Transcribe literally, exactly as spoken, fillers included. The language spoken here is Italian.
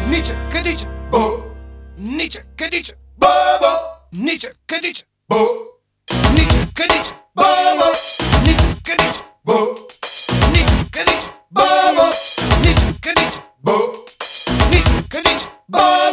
Nietzsche che dice boh, Nietzsche che dice boh boh, Nietzsche che dice boh, Nietzsche che dice boh boh, Nietzsche che dice boh, Nietzsche che dice boh boh, Nietzsche che dice boh, Nietzsche che dice boh.